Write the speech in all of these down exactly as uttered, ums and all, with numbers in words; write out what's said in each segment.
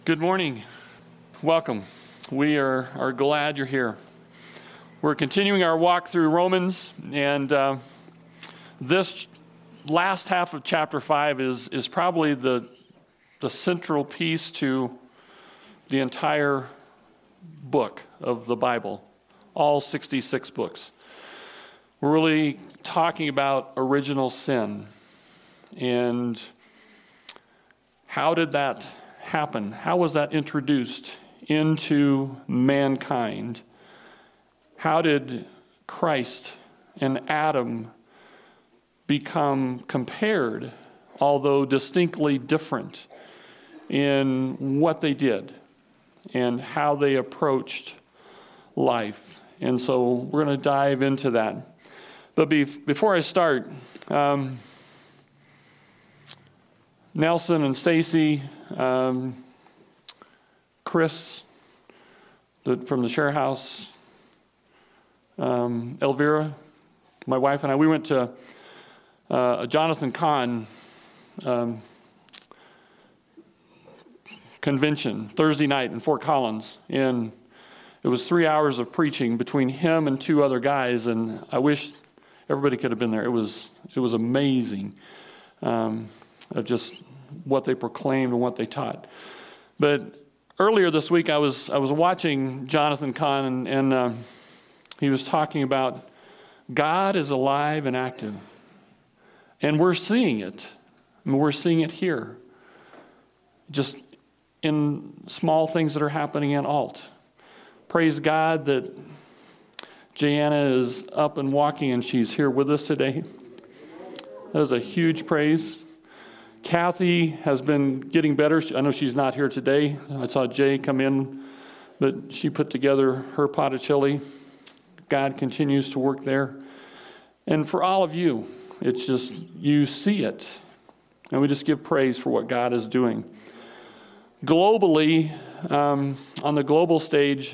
Good morning. Welcome. We are, are glad you're here. We're continuing our walk through Romans, and uh, this last half of chapter five is, is probably the, the central piece to the entire book of the Bible, all sixty-six books. We're really talking about original sin, and how did that happen? How was that introduced into mankind? How did Christ and Adam become compared, although distinctly different, in what they did and how they approached life? And so we're going to dive into that. But be, before I start, um, Nelson and Stacy, um, Chris the, from the share house, um, Elvira, my wife and I, we went to uh, a Jonathan Cahn um, convention Thursday night in Fort Collins, and it was three hours of preaching between him and two other guys, and I wish everybody could have been there. It was it was amazing. Um, of just what they proclaimed and what they taught. But earlier this week, I was I was watching Jonathan Cahn, and, and uh, he was talking about God is alive and active, and we're seeing it. I mean, we're seeing it here, just in small things that are happening in Alt. Praise God that Jana is up and walking, and she's here with us today. That is a huge praise. Kathy has been getting better. I know she's not here today. I saw Jay come in, but she put together her pot of chili. God continues to work there. And for all of you, it's just, you see it. And we just give praise for what God is doing. Globally, um, on the global stage,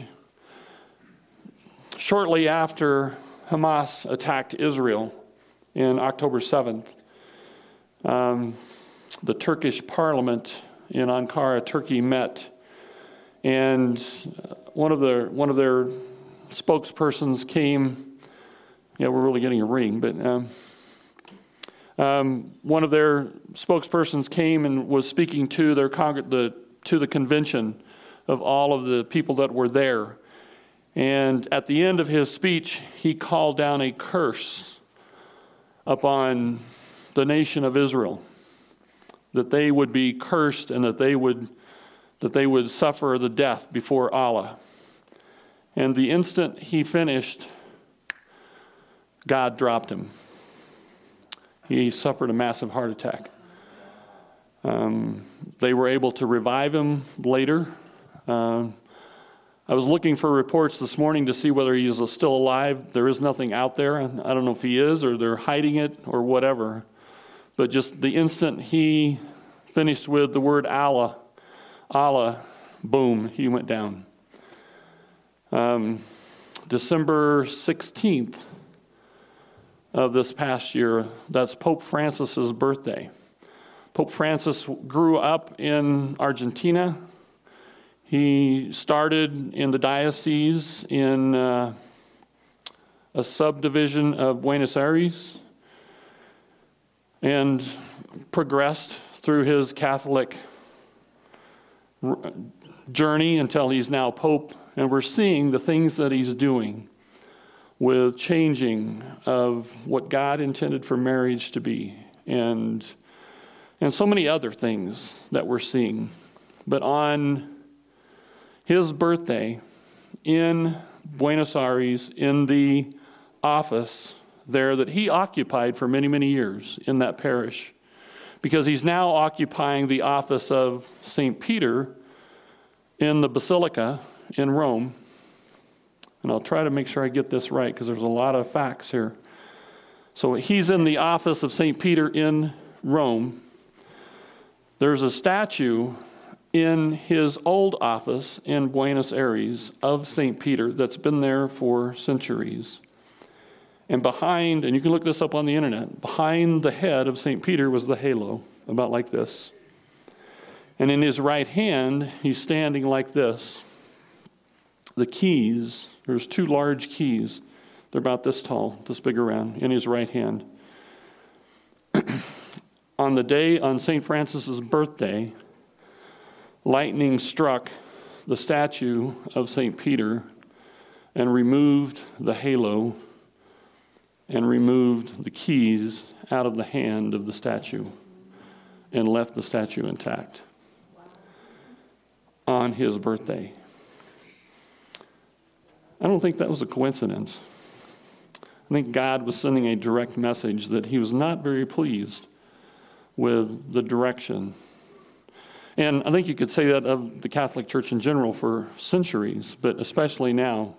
shortly after Hamas attacked Israel in October seventh, um, the Turkish parliament in Ankara, Turkey, met, and one of their one of their spokespersons came. Yeah, we're really getting a ring, but um, um, one of their spokespersons came and was speaking to their congr- the to the convention of all of the people that were there. And at the end of his speech, he called down a curse upon the nation of Israel, that they would be cursed and that they would that they would suffer the death before Allah. And the instant he finished, God dropped him. He suffered a massive heart attack. Um, they were able to revive him later. Um, I was looking for reports this morning to see whether he is still alive. There is nothing out there. I don't know if he is or they're hiding it or whatever. But just the instant he finished with the word Allah, Allah, boom, he went down. Um, December sixteenth of this past year, that's Pope Francis's birthday. Pope Francis grew up in Argentina. He started in the diocese in uh, a subdivision of Buenos Aires, and progressed through his Catholic journey until he's now Pope. And we're seeing the things that he's doing with changing of what God intended for marriage to be, and and so many other things that we're seeing. But on his birthday in Buenos Aires, in the office there that he occupied for many, many years in that parish, because he's now occupying the office of Saint Peter in the Basilica in Rome. And I'll try to make sure I get this right because there's a lot of facts here. So he's in the office of Saint Peter in Rome. There's a statue in his old office in Buenos Aires of Saint Peter that's been there for centuries. And behind, and you can look this up on the internet, behind the head of Saint Peter was the halo, about like this. And in his right hand, he's standing like this. The keys, there's two large keys. They're about this tall, this big around, in his right hand. On the day, on Saint Francis's birthday, lightning struck the statue of Saint Peter and removed the halo and removed the keys out of the hand of the statue and left the statue intact on his birthday. I don't think that was a coincidence. I think God was sending a direct message that he was not very pleased with the direction. And I think you could say that of the Catholic Church in general for centuries, but especially now.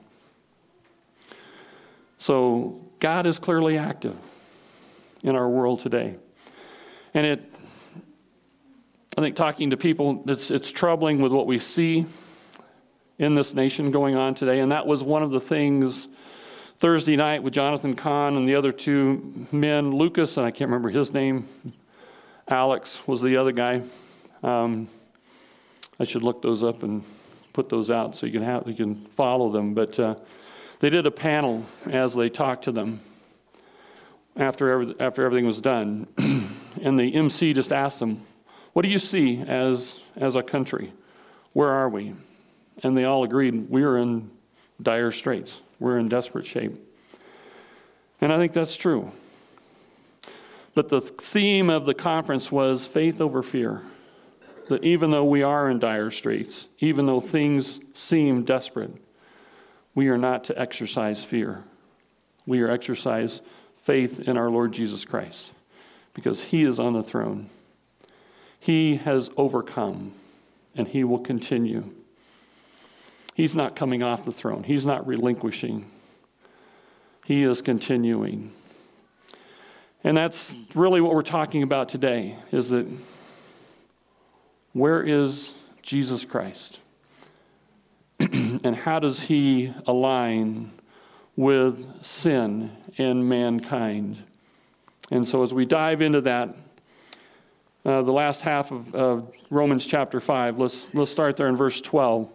So God is clearly active in our world today. And it, I think talking to people, it's, it's troubling with what we see in this nation going on today. And that was one of the things Thursday night with Jonathan Kahn and the other two men, Lucas, and I can't remember his name, Alex was the other guy. Um, I should look those up and put those out so you can have you can follow them. But uh, they did a panel as they talked to them after every, after everything was done, and the M C just asked them, "What do you see as as a country? Where are we?" And they all agreed, "We are in dire straits. We're in desperate shape." And I think that's true. But the theme of the conference was faith over fear. That even though we are in dire straits, even though things seem desperate, we are not to exercise fear. We are exercise faith in our Lord Jesus Christ, because he is on the throne. He has overcome, and he will continue. He's not coming off the throne. He's not relinquishing. He is continuing. And that's really what we're talking about today, is that where is Jesus Christ? And how does he align with sin and mankind? And so as we dive into that, uh, the last half of uh, Romans chapter five, let's, let's start there in verse twelve.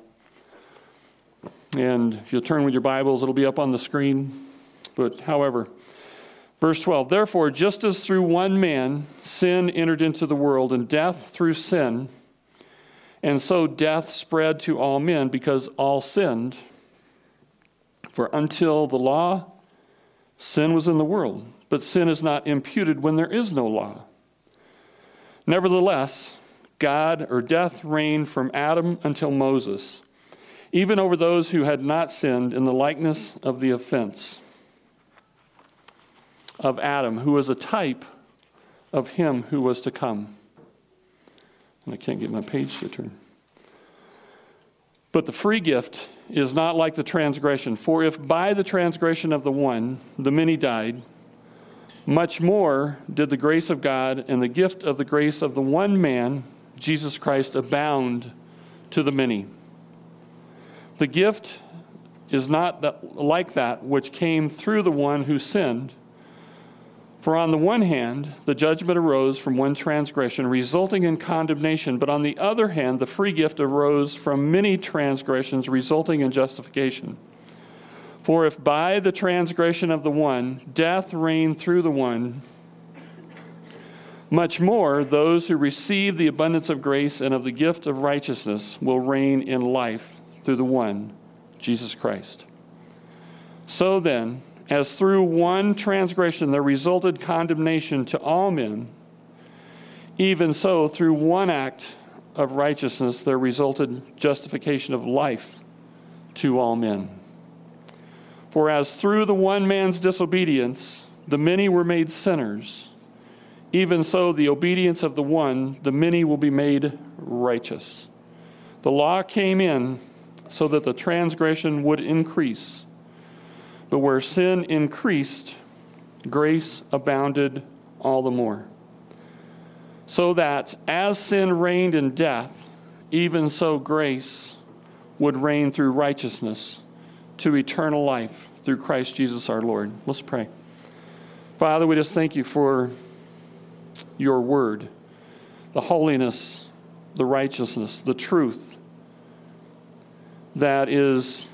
And if you'll turn with your Bibles, it'll be up on the screen. But however, verse twelve, "Therefore, just as through one man sin entered into the world, and death through sin, and so death spread to all men because all sinned. For until the law, sin was in the world, but sin is not imputed when there is no law. Nevertheless, God or death reigned from Adam until Moses, even over those who had not sinned, in the likeness of the offense of Adam, who was a type of him who was to come." And I can't get my page to turn. "But the free gift is not like the transgression. For if by the transgression of the one the many died, much more did the grace of God and the gift of the grace of the one man, Jesus Christ, abound to the many. The gift is not that, like that which came through the one who sinned. For on the one hand, the judgment arose from one transgression, resulting in condemnation. But on the other hand, the free gift arose from many transgressions, resulting in justification. For if by the transgression of the one, death reigned through the one, much more those who receive the abundance of grace and of the gift of righteousness will reign in life through the one, Jesus Christ. So then, as through one transgression there resulted condemnation to all men, even so through one act of righteousness there resulted justification of life to all men. For as through the one man's disobedience the many were made sinners, even so the obedience of the one, the many will be made righteous. The law came in so that the transgression would increase. But where sin increased, grace abounded all the more. So that as sin reigned in death, even so grace would reign through righteousness to eternal life through Christ Jesus our Lord." Let's pray. Father, we just thank you for your word, the holiness the righteousness, the truth that is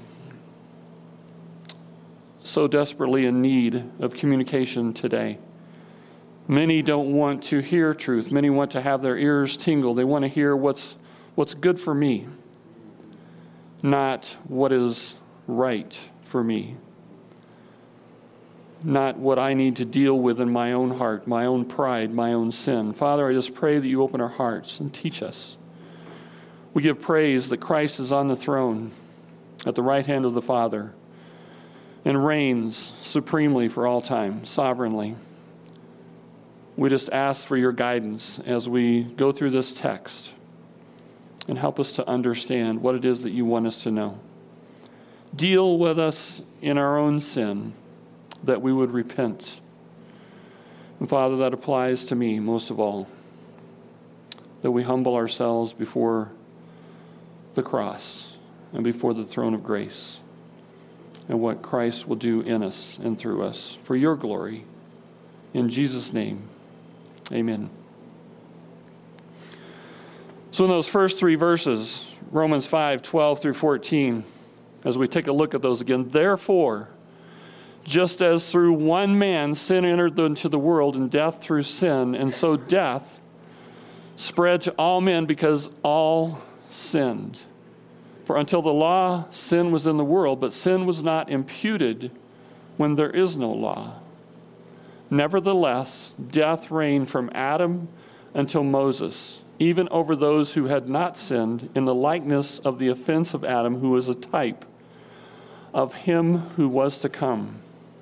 so desperately in need of communication today. Many don't want to hear truth. Many want to have their ears tingle. They want to hear what's what's good for me, not what is right for me, not what I need to deal with in my own heart, my own pride, my own sin. Father, I just pray that you open our hearts and teach us. We give praise that Christ is on the throne at the right hand of the Father and reigns supremely for all time, sovereignly. We just ask for your guidance as we go through this text and help us to understand what it is that you want us to know. Deal with us in our own sin, that we would repent. And Father, that applies to me most of all, that we humble ourselves before the cross and before the throne of grace and what Christ will do in us and through us for your glory. In Jesus' name, amen. So in those first three verses, Romans five, twelve through fourteen, as we take a look at those again, therefore, just as through one man sin entered into the world, and death through sin, and so death spread to all men because all sinned. For until the law, sin was in the world, but sin was not imputed when there is no law. Nevertheless, death reigned from Adam until Moses, even over those who had not sinned, in the likeness of the offense of Adam, who was a type of him who was to come.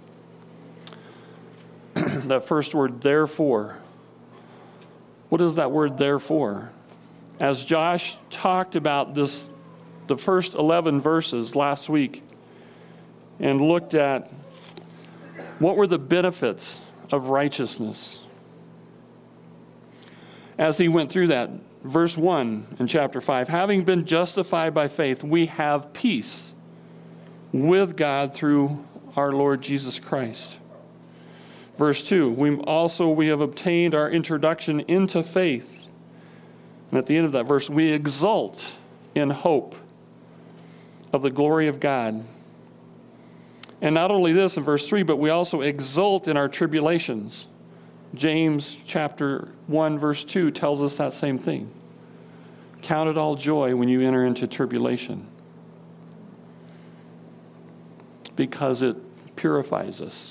That first word, therefore. What is that word, therefore? As Josh talked about this, the first eleven verses last week, and looked at what were the benefits of righteousness. As he went through that, verse one in chapter five, having been justified by faith, we have peace with God through our Lord Jesus Christ. Verse two, we also we have obtained our introduction into faith. And at the end of that verse, we exult in hope of the glory of God. And not only this in verse three, but we also exult in our tribulations. James chapter one, verse two tells us that same thing. Count it all joy when you enter into tribulation, because it purifies us.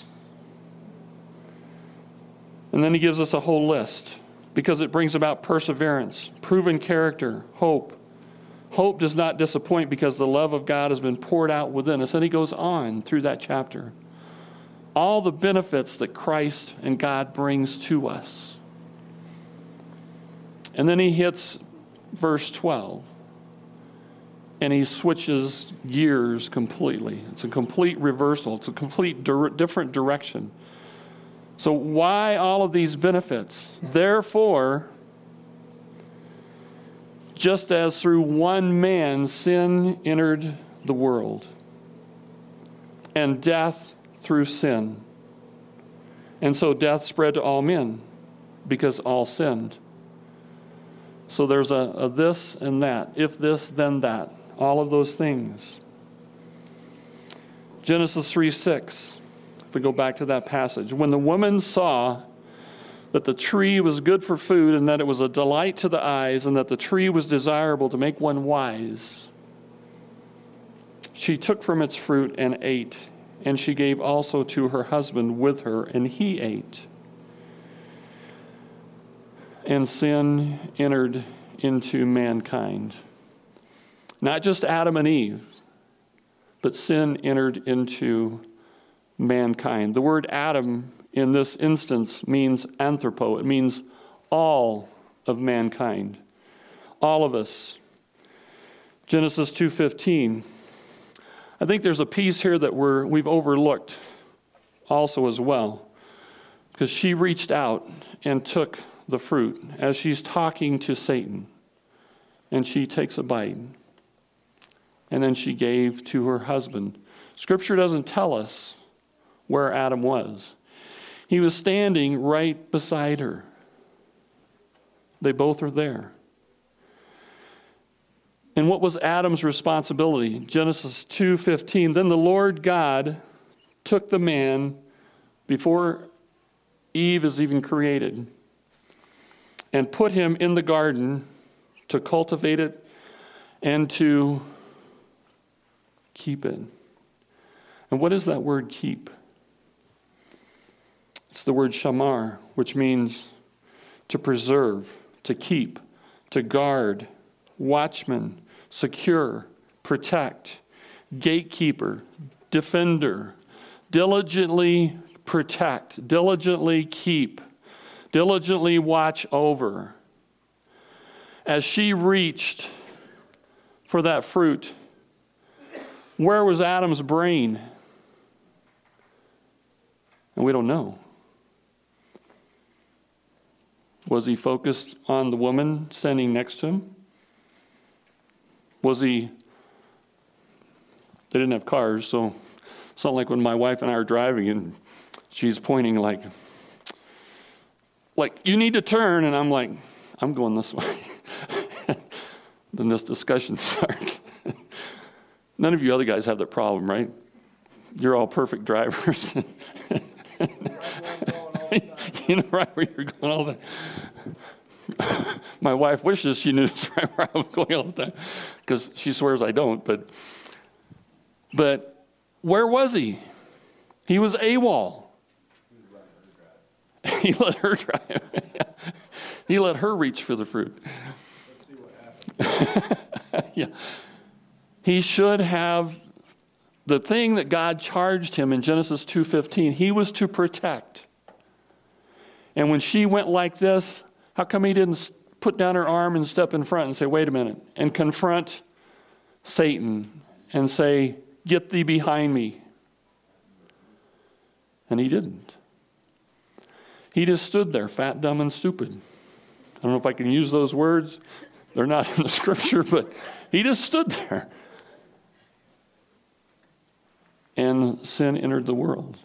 And then he gives us a whole list, because it brings about perseverance, proven character, hope. Hope does not disappoint because the love of God has been poured out within us. And he goes on through that chapter. All the benefits that Christ and God brings to us. And then he hits verse twelve. And he switches gears completely. It's a complete reversal. It's a complete di- different direction. So why all of these benefits? Therefore, just as through one man sin entered the world, and death through sin. And so death spread to all men, because all sinned. So there's a, a this and that. If this, then that. All of those things. Genesis three six, if we go back to that passage. When the woman saw that the tree was good for food, and that it was a delight to the eyes, and that the tree was desirable to make one wise, she took from its fruit and ate, and she gave also to her husband with her, and he ate. And sin entered into mankind. Not just Adam and Eve, but sin entered into mankind. The word Adam in this instance means anthropo. It means all of mankind. All of us. Genesis two fifteen. I think there's a piece here that we're, we've overlooked also as well. Because she reached out and took the fruit as she's talking to Satan. And she takes a bite. And then she gave to her husband. Scripture doesn't tell us where Adam was. He was standing right beside her. They both are there. And what was Adam's responsibility? Genesis two fifteen, then the Lord God took the man before Eve is even created and put him in the garden to cultivate it and to keep it. And what is that word keep? It's the word shamar, which means to preserve, to keep, to guard, watchman, secure, protect, gatekeeper, defender, diligently protect, diligently keep, diligently watch over. As she reached for that fruit, where was Adam's brain? And we don't know. Was he focused on the woman standing next to him? Was he, they didn't have cars, so it's not like when my wife and I are driving and she's pointing like, like, you need to turn, and I'm like, I'm going this way. Then this discussion starts. None of you other guys have that problem, right? You're all perfect drivers. You know right where you're going all the time. My wife wishes she knew right where I was going all the time, because she swears I don't. But, but where was he? He was AWOL. He let her drive. He let her reach for the fruit. Let's see what happens. Yeah. He should have the thing that God charged him in Genesis two fifteen. He was to protect. And when she went like this, how come he didn't put down her arm and step in front and say, wait a minute, and confront Satan and say, get thee behind me? And he didn't. He just stood there, fat, dumb, and stupid. I don't know if I can use those words. They're not in the scripture, but he just stood there. And sin entered the world.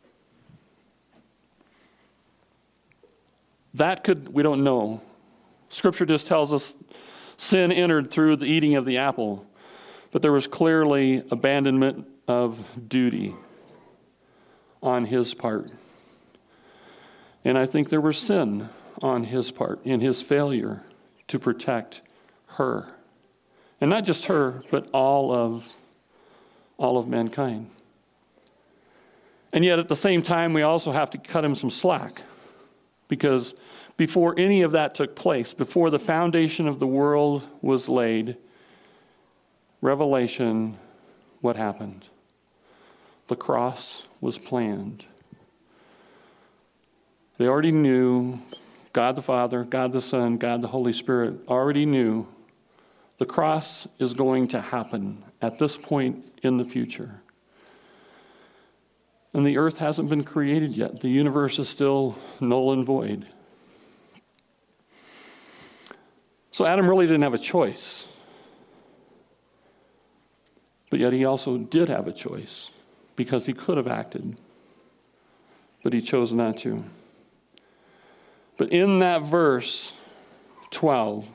That could, we don't know. Scripture just tells us sin entered through the eating of the apple. But there was clearly abandonment of duty on his part. And I think there was sin on his part in his failure to protect her. And not just her, but all of, all of mankind. And yet at the same time, we also have to cut him some slack. Because before any of that took place, before the foundation of the world was laid, Revelation, what happened? The cross was planned. They already knew, God the Father, God the Son, God the Holy Spirit already knew the cross is going to happen at this point in the future. And the earth hasn't been created yet. The universe is still null and void. So Adam really didn't have a choice. But yet he also did have a choice, because he could have acted. But he chose not to. But in that verse twelve,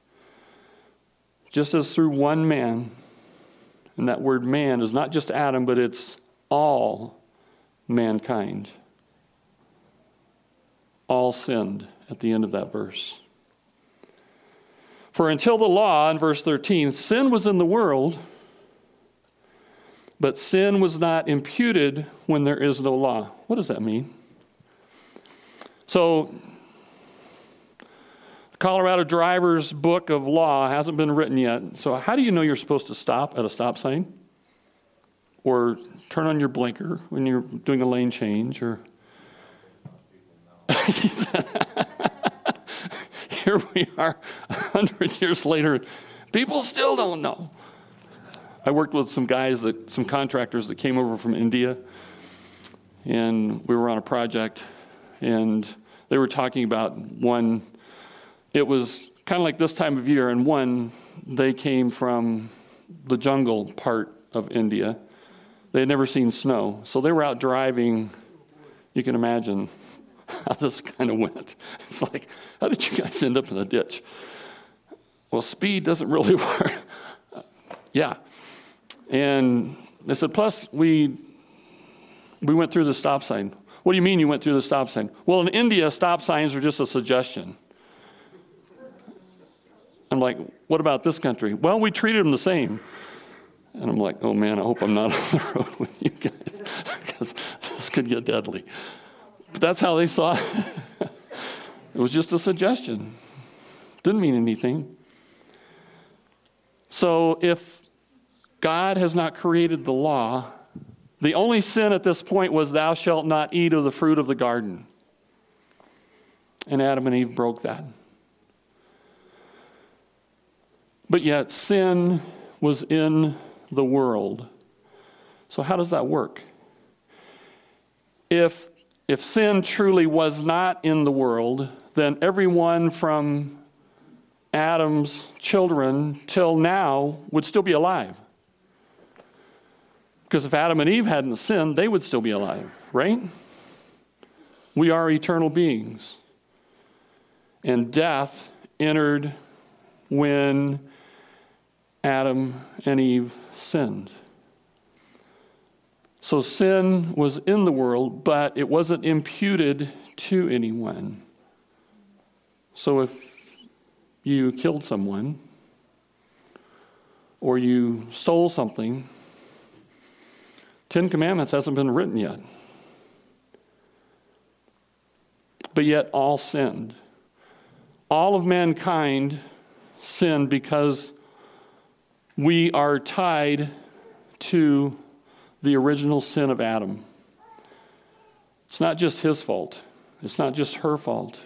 just as through one man, and that word man is not just Adam, but it's all mankind. All sinned at the end of that verse. For until the law, in verse thirteen, sin was in the world, but sin was not imputed when there is no law. What does that mean? So, Colorado driver's book of law hasn't been written yet. So how do you know you're supposed to stop at a stop sign? Or turn on your blinker when you're doing a lane change? Or here we are a hundred years later. People still don't know. I worked with some guys, that some contractors that came over from India. And we were on a project. And they were talking about one. It was kind of like this time of year, and one, they came from the jungle part of India. They had never seen snow, so they were out driving. You can imagine how this kind of went. It's like, how did you guys end up in the ditch? Well, speed doesn't really work. Yeah. And they said, plus we we went through the stop sign. What do you mean you went through the stop sign? Well, in India, stop signs are just a suggestion. I'm like, what about this country? Well, we treated them the same. And I'm like, oh man, I hope I'm not on the road with you guys, because this could get deadly. But that's how they saw it. It was just a suggestion. Didn't mean anything. So if God has not created the law, the only sin at this point was thou shalt not eat of the fruit of the garden. And Adam and Eve broke that. But yet sin was in the world. So how does that work? If, if sin truly was not in the world, then everyone from Adam's children till now would still be alive. Because if Adam and Eve hadn't sinned, they would still be alive, right? We are eternal beings. And death entered when Adam and Eve sinned. So sin was in the world, but it wasn't imputed to anyone. So if you killed someone, or you stole something, Ten Commandments hasn't been written yet. But yet all sinned. All of mankind sinned because we are tied to the original sin of Adam. It's not just his fault. It's not just her fault.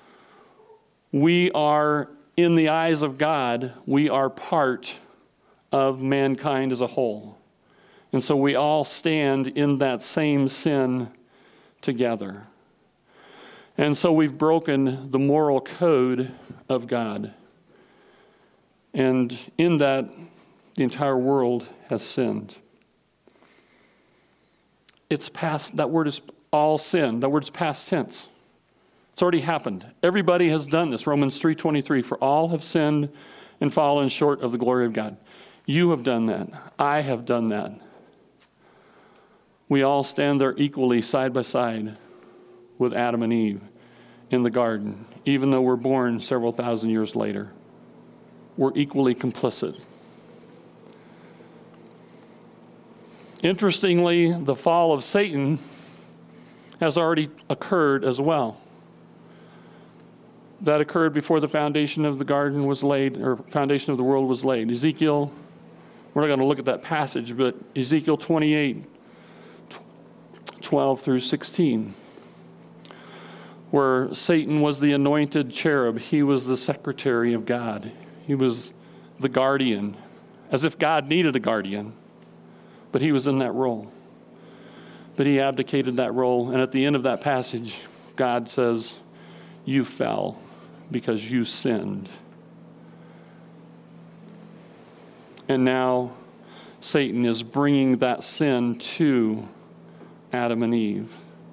We are, in the eyes of God, we are part of mankind as a whole. And so we all stand in that same sin together. And so we've broken the moral code of God. And in that, the entire world has sinned. It's past, that word is all sin. That word is past tense. It's already happened. Everybody has done this. Romans three twenty-three, for all have sinned and fallen short of the glory of God. You have done that. I have done that. We all stand there equally side by side with Adam and Eve in the garden, even though we're born several thousand years later. We're equally complicit. Interestingly, the fall of Satan has already occurred as well. That occurred before the foundation of the garden was laid, or foundation of the world was laid. Ezekiel, we're not going to look at that passage, but Ezekiel twenty-eight, twelve through sixteen, where Satan was the anointed cherub. He was the secretary of God. He was the guardian, as if God needed a guardian, but he was in that role. But he abdicated that role, and at the end of that passage, God says, you fell because you sinned. And now Satan is bringing that sin to Adam and Eve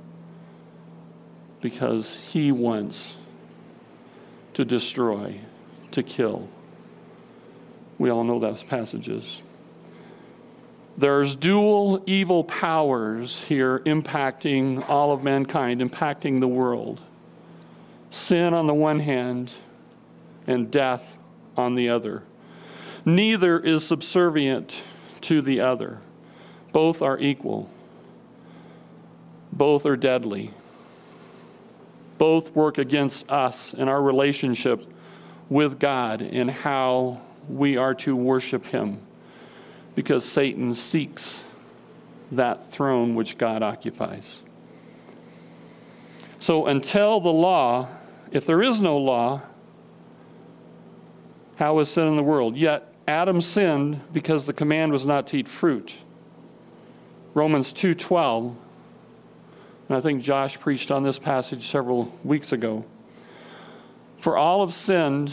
because he wants to destroy, to kill. We all know those passages. There's dual evil powers here impacting all of mankind, impacting the world. Sin on the one hand and death on the other. Neither is subservient to the other. Both are equal. Both are deadly. Both work against us and our relationship with God and how we are to worship him, because Satan seeks that throne which God occupies. So until the law, if there is no law, how is sin in the world? Yet Adam sinned because the command was not to eat fruit. Romans two twelve, and I think Josh preached on this passage several weeks ago. For all have sinned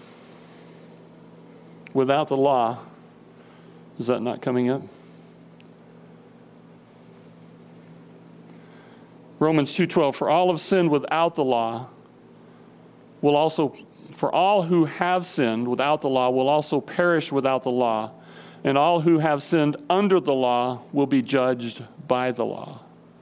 without the law. Is that not coming up? Romans two twelve, for all have sinned without the law, will also, for all who have sinned without the law will also perish without the law, And all who have sinned under the law will be judged by the law.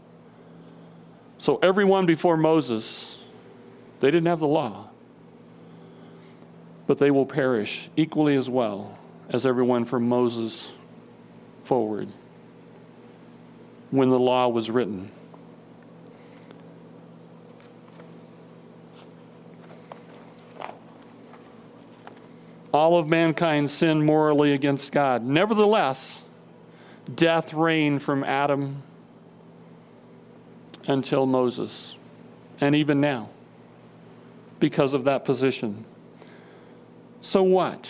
So everyone before Moses, they didn't have the law, but they will perish equally as well as everyone from Moses forward when the law was written. All of mankind sinned morally against God. Nevertheless, death reigned from Adam until Moses, and even now, because of that position. So what?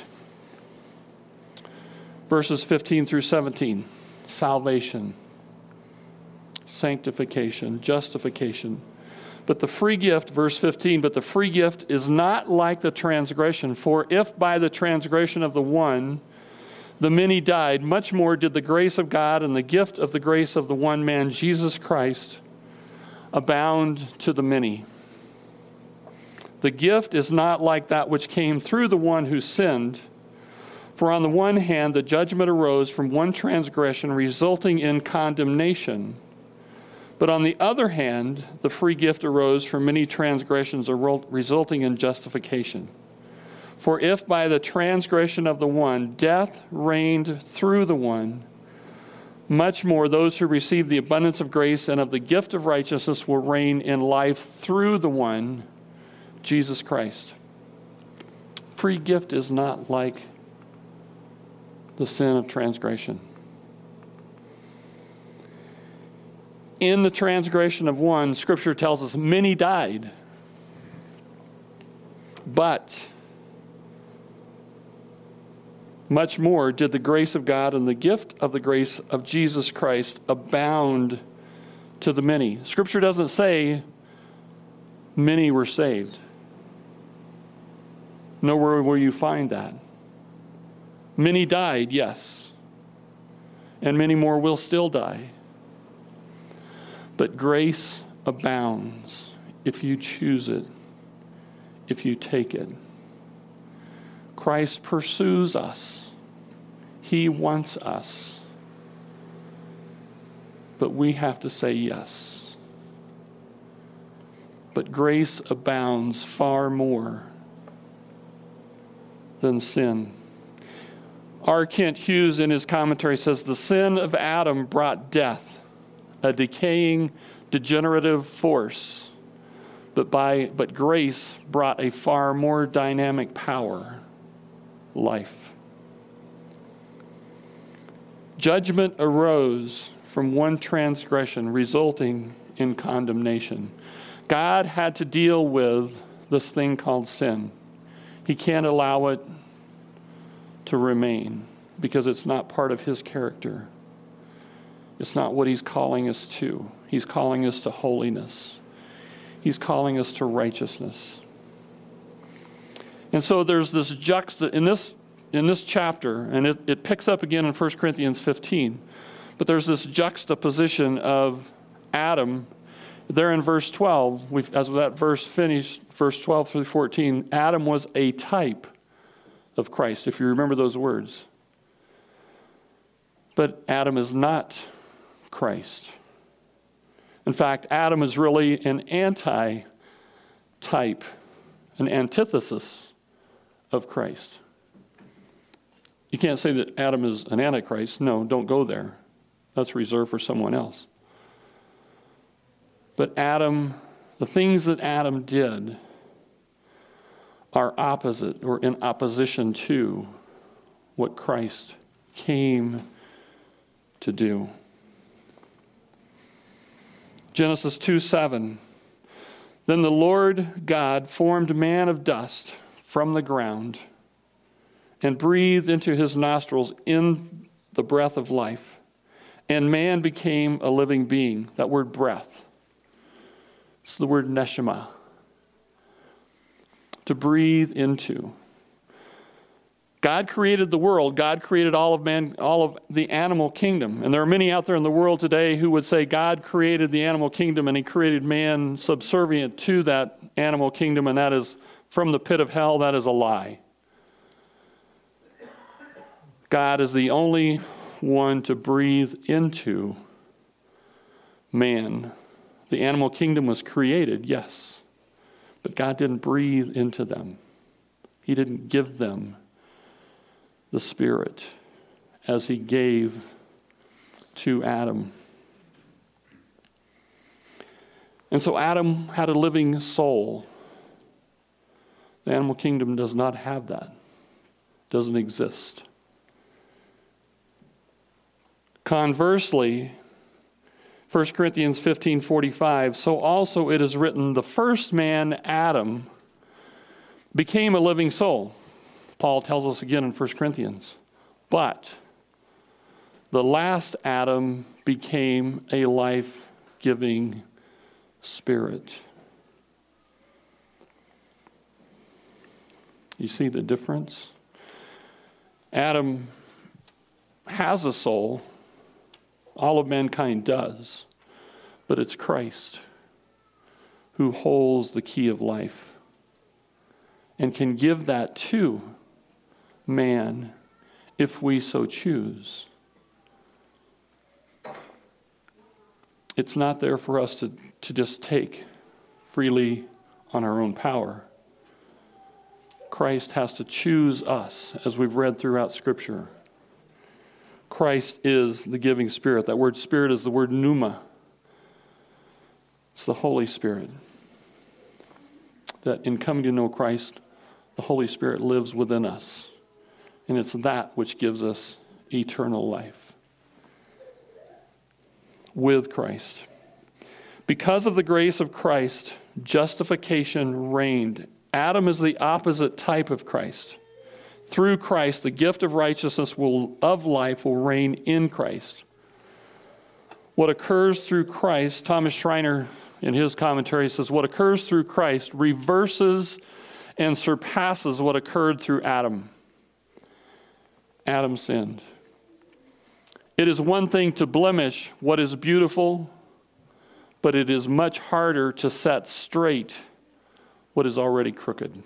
Verses fifteen through seventeen, salvation, sanctification, justification. But the free gift, verse fifteen, but the free gift is not like the transgression. For if by the transgression of the one the many died, much more did the grace of God and the gift of the grace of the one man, Jesus Christ, abound to the many. The gift is not like that which came through the one who sinned. For on the one hand, the judgment arose from one transgression, resulting in condemnation. But on the other hand, the free gift arose from many transgressions, resulting in justification. For if by the transgression of the one, death reigned through the one, much more those who receive the abundance of grace and of the gift of righteousness will reign in life through the one, Jesus Christ. Free gift is not like the sin of transgression. In the transgression of one, Scripture tells us many died. But much more did the grace of God and the gift of the grace of Jesus Christ abound to the many. Scripture doesn't say many were saved. Nowhere will you find that. Many died, yes. And many more will still die. But grace abounds if you choose it, if you take it. Christ pursues us. He wants us. But we have to say yes. But grace abounds far more than sin. R. Kent Hughes in his commentary says, the sin of Adam brought death, a decaying, degenerative force, but by but grace brought a far more dynamic power, life. Judgment arose from one transgression, resulting in condemnation. God had to deal with this thing called sin. He can't allow it to remain because it's not part of his character. It's not what he's calling us to. He's calling us to holiness. He's calling us to righteousness. And so there's this juxta in this in this chapter, and it, it picks up again in First Corinthians fifteen, but there's this juxtaposition of Adam. There in verse twelve, we've, as that verse finished, verse twelve through fourteen, Adam was a type of Christ, if you remember those words. But Adam is not Christ. In fact, Adam is really an anti-type, an antithesis of Christ. You can't say that Adam is an antichrist. No, don't go there. That's reserved for someone else. But Adam, the things that Adam did are opposite or in opposition to what Christ came to do. Genesis two seven. Then the Lord God formed man of dust from the ground and breathed into his nostrils in the breath of life. And man became a living being. That word breath. It's the word neshama. To breathe into. God created the world. God created all of man, all of the animal kingdom. And there are many out there in the world today who would say God created the animal kingdom and he created man subservient to that animal kingdom, and that is from the pit of hell. That is a lie. God is the only one to breathe into man. The animal kingdom was created, yes, but God didn't breathe into them. He didn't give them the Spirit as he gave to Adam. And so Adam had a living soul. The animal kingdom does not have that. Doesn't exist. Conversely, First Corinthians fifteen forty-five, so also it is written, the first man, Adam, became a living soul. Paul tells us again in First Corinthians. But the last Adam became a life-giving spirit. You see the difference? Adam has a soul. All of mankind does. But it's Christ who holds the key of life and can give that to man if we so choose. It's not there for us to, to just take freely on our own power. Christ has to choose us, as we've read throughout Scripture. Christ is the giving Spirit. That word Spirit is the word pneuma. It's the Holy Spirit. That in coming to know Christ, the Holy Spirit lives within us. And it's that which gives us eternal life with Christ. Because of the grace of Christ, justification reigned. Adam is the opposite type of Christ. Through Christ, the gift of righteousness will, of life will reign in Christ. What occurs through Christ, Thomas Schreiner in his commentary says, what occurs through Christ reverses and surpasses what occurred through Adam. Adam sinned. It is one thing to blemish what is beautiful, but it is much harder to set straight what is already crooked.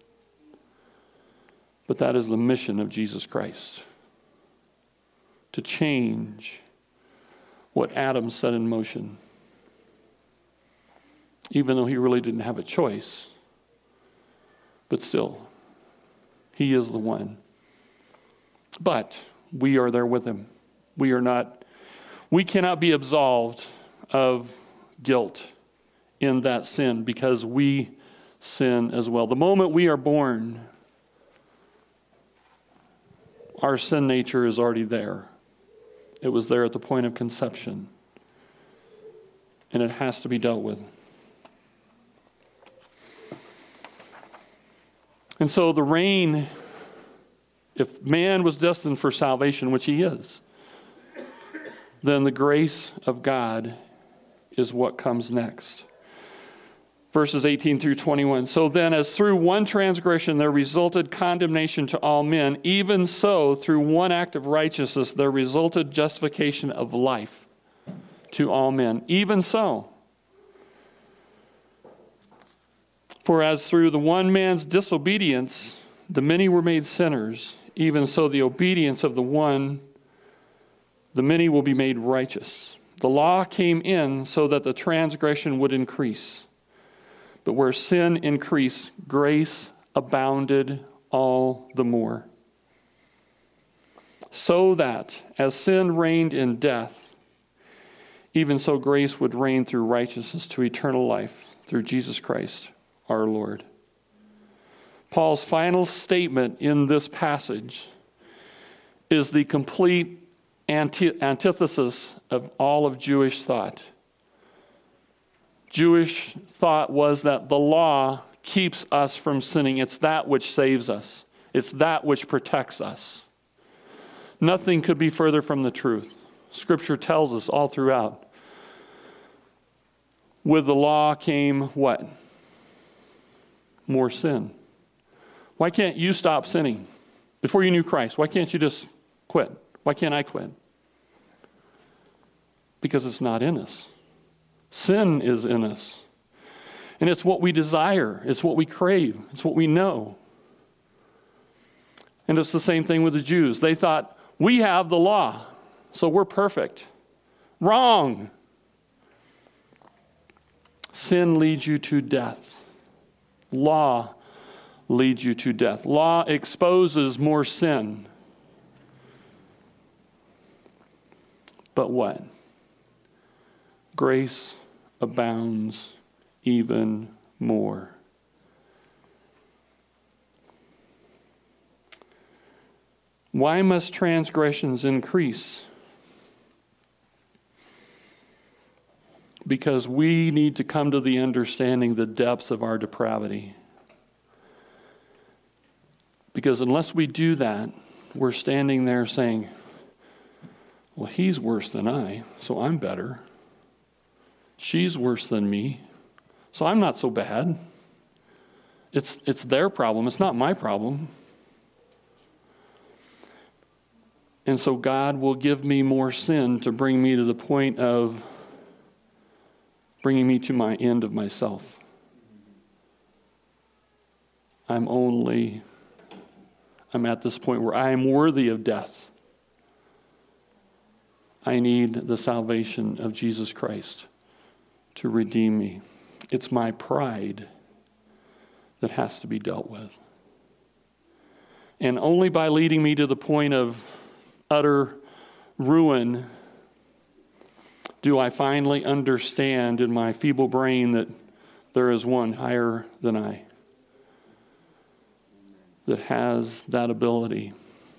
But that is the mission of Jesus Christ. To change what Adam set in motion. Even though he really didn't have a choice. But still, he is the one. But we are there with him. We are not, we cannot be absolved of guilt in that sin because we sin as well. The moment we are born, our sin nature is already there. It was there at the point of conception. And it has to be dealt with. And so the reign, if man was destined for salvation, which he is, then the grace of God is what comes next. Verses eighteen through twenty-one. So then, as through one transgression there resulted condemnation to all men, even so through one act of righteousness there resulted justification of life to all men. Even so. For as through the one man's disobedience the many were made sinners, even so the obedience of the one, the many will be made righteous. The law came in so that the transgression would increase. But where sin increased, grace abounded all the more. So that, as sin reigned in death, even so grace would reign through righteousness to eternal life through Jesus Christ our Lord. Paul's final statement in this passage is the complete anti- antithesis of all of Jewish thought. Jewish thought was that the law keeps us from sinning. It's that which saves us. It's that which protects us. Nothing could be further from the truth. Scripture tells us all throughout. With the law came what? More sin. Why can't you stop sinning? Before you knew Christ, why can't you just quit? Why can't I quit? Because it's not in us. Sin is in us. And it's what we desire. It's what we crave. It's what we know. And it's the same thing with the Jews. They thought, We have the law, so we're perfect. Wrong. Sin leads you to death. Law leads you to death. Law exposes more sin. But what? Grace abounds even more. Why must transgressions increase? Because we need to come to the understanding the depths of our depravity. Because unless we do that, we're standing there saying, well, he's worse than I, so I'm better. She's worse than me, so I'm not so bad. It's, it's their problem. It's not my problem. And so God will give me more sin to bring me to the point of bringing me to my end of myself. I'm only, I'm at this point where I am worthy of death. I need the salvation of Jesus Christ to redeem me. It's my pride that has to be dealt with. And only by leading me to the point of utter ruin do I finally understand in my feeble brain that there is one higher than I that has that ability.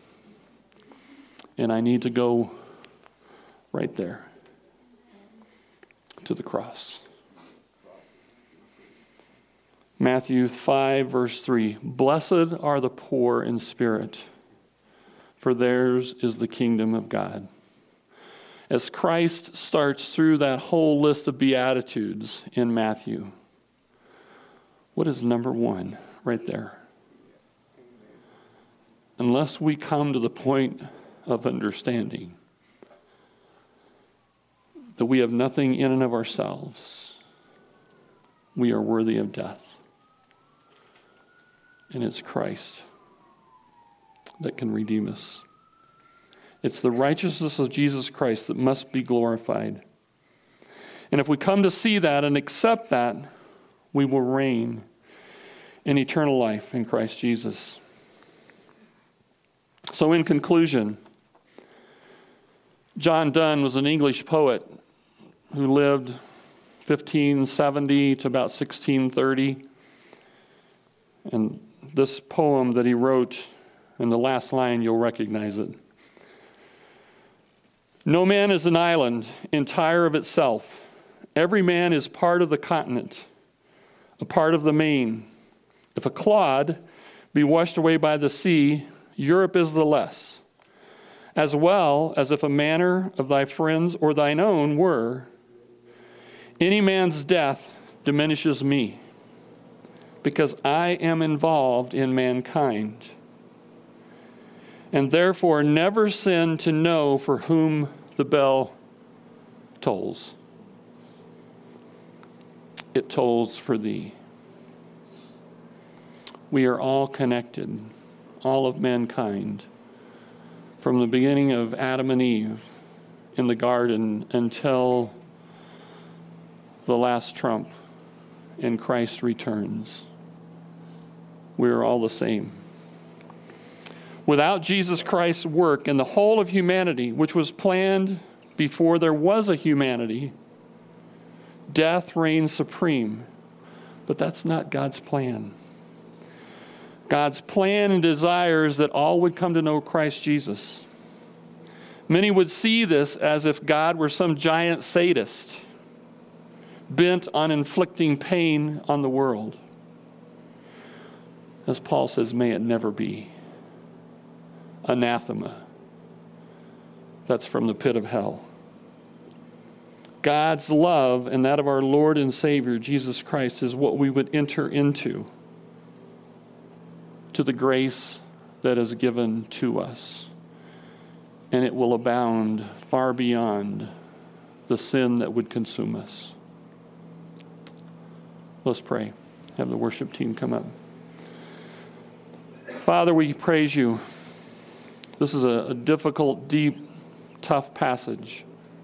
And I need to go right there to the cross. Matthew five, verse three. Blessed are the poor in spirit, for theirs is the kingdom of God. As Christ starts through that whole list of Beatitudes in Matthew, what is number one right there? Unless we come to the point of understanding that we have nothing in and of ourselves, we are worthy of death. And it's Christ that can redeem us. It's the righteousness of Jesus Christ that must be glorified. And if we come to see that and accept that, we will reign in eternal life in Christ Jesus. So in conclusion, John Donne was an English poet who lived fifteen seventy to about sixteen thirty. And this poem that he wrote, in the last line, you'll recognize it. No man is an island entire of itself. Every man is part of the continent, a part of the main. If a clod be washed away by the sea, Europe is the less. As well as if a manner of thy friends or thine own were, any man's death diminishes me, because I am involved in mankind, and therefore never sin to know for whom the bell tolls. It tolls for thee. We are all connected, all of mankind, from the beginning of Adam and Eve in the garden until the last trump and Christ returns. We are all the same. Without Jesus Christ's work in the whole of humanity, which was planned before there was a humanity, death reigns supreme. But that's not God's plan. God's plan and desire is that all would come to know Christ Jesus. Many would see this as if God were some giant sadist, bent on inflicting pain on the world. As Paul says, may it never be. Anathema. That's from the pit of hell. God's love and that of our Lord and Savior, Jesus Christ, is what we would enter into, to the grace that is given to us. And it will abound far beyond the sin that would consume us. Let's pray. Have the worship team come up. Father, we praise you. This is a, a difficult, deep, tough passage.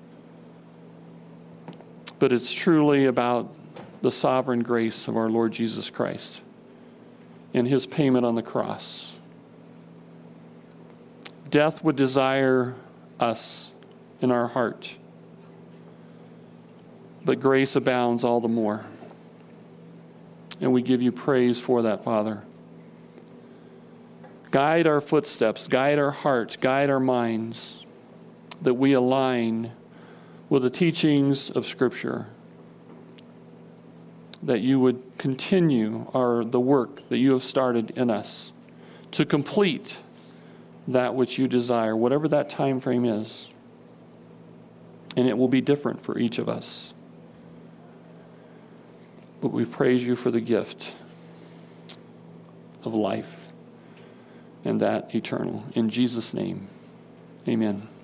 But it's truly about the sovereign grace of our Lord Jesus Christ and his payment on the cross. Death would desire us in our heart, but grace abounds all the more. And we give you praise for that, Father. Guide our footsteps, guide our hearts, guide our minds, that we align with the teachings of Scripture, that you would continue our, the work that you have started in us to complete that which you desire, whatever that time frame is. And it will be different for each of us. But we praise you for the gift of life and that eternal. In Jesus' name, amen.